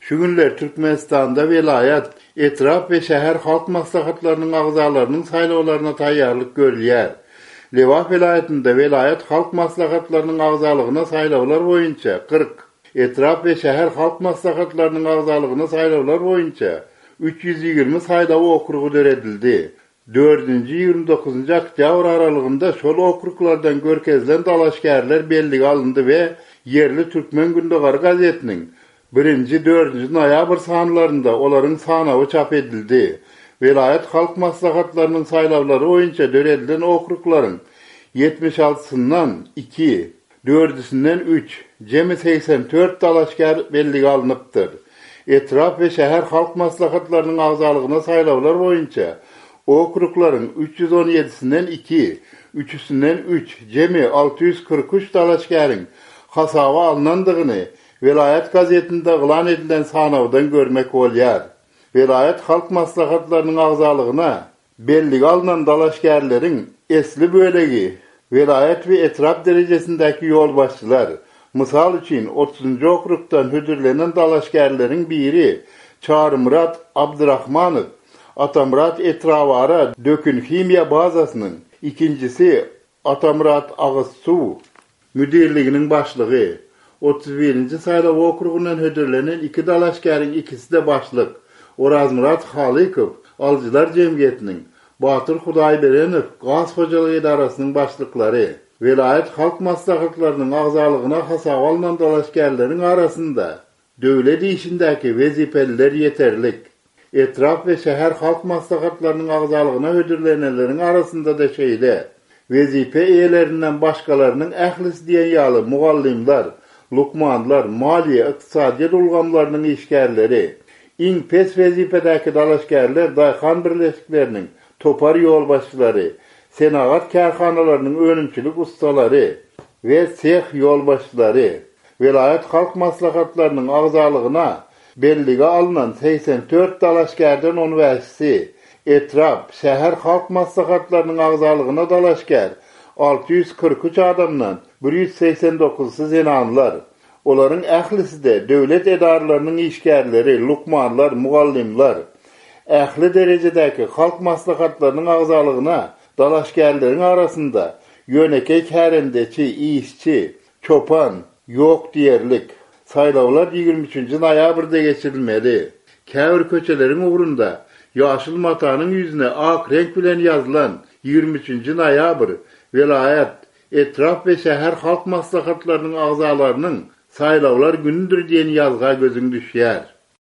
Şu günler Türkmenistan'da velayet, etraf ve şehir halk maslahatlarının agzalarının saylavlarına tayyarlık görülýär. Lewah velayetinde velayet halk maslahatlarının agzalığına saylavlar boyunca 40, etraf ve şehir halk maslahatlarının agzalığına saylavlar boyunca 320 saylaw okrugy döredildi. 4-29 oktyabr aralygynda şol okruklardan görkezlen dalaşgärler belli alındı ve yerli Türkmen Gündogary gazetiniň 1-4 noýabr sanlarında olaryň sanawy çap edildi. Velayet halk maslahatlarının saylawlary boyunca döredilen okruklaryň 76-sından 2, 4-sinden 3, jemi 84 dalaşgär belli alınıpdyr. Etraf ve şehir halk maslahatlarının agzalygyna saylawlar boyunca okruklaryň 317-sinden 2, 3-sinden 3, jemi 643 dalaşgäriň hasaba alınandygyny Velayet gazetinde ılan edilen sanawdan görmek bolýar. Velayet halk maslahatlarının agzalygyna belli alınan dalaşgärleriň esli bölegi velayet ve etraf derejesindäki ýolbaşçylar. Mysal üçin 30. okrukdan hödürlenen dalaşgärleriň biri Çarmyrat Abdurrahmanow, Atamrat etrafara Dökün Himiya bazasynyň, ikincisi Atamrat Agyssuw müdirliginiň başlygy. 31-nji saylaw okrugundan hödürlenen iki dalaşgäriň ikisi de başlyk. Orazmurat Halykow, Aljylar jemgyýetiniň, Batyr Hudaýberenow gaz hojalygy idarasynyň başlyklary. Velayet halk maslahatlarynyň agzalygyna hasaba alynan dalaşgärleriň arasynda döwlet işindäki wezipeliler ýeterlik. Etraf ve şehir halk maslahatlarynyň agzalygyna hödürlenenleriň arasynda da şeýle. Wezipe eýelerinden başgalarynyň ählisi diýen ýaly mugallimler, lukmanlar, maliye, iqtisadiyyat ulgamlarının işgärleri, iň pes wezipedäki dalaşgärler daýhan birleşikleriniň topar ýolbaşçylary, senagat kärhanalarynyň önümçilik ustalary we seh ýolbaşçylary, velayet halk maslahatlarynyň agzalygyna belligi alynan 84 dalaşgärden 15-si, etraf, şäher halk maslahatlarynyň agzalygyna dalaşgär 643 adamdan 189-sy zenanlar. Olaryň ählisi de döwlet edaralarynyň işgärleri, lukmanlar, mugallimler. Ähli derejedäki halk maslahatlarynyň agzalygyna dalaşgärleriň arasynda ýönekey kärendeçi, işçi, çopan ýok diýerlik. Saylawlar 23 noýabrda geçirilmeli. Käbir köçeleriň ugrunda ýaşyl matanyň ýüzüne ak renk bilen ýazylan 23 noýabr velayet, etraf ve şehir halk maslahatlarının agzalarynyň saylawlar günüdür diýen ýazga gözüň düşýär.